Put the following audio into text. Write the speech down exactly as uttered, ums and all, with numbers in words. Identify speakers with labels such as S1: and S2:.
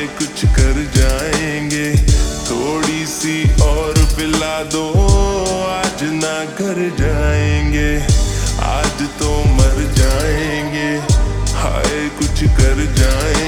S1: कुछ कर जाएंगे, थोड़ी सी और पिला दो, आज ना घर जाएंगे, आज तो मर जाएंगे, हाय कुछ कर जाएंगे।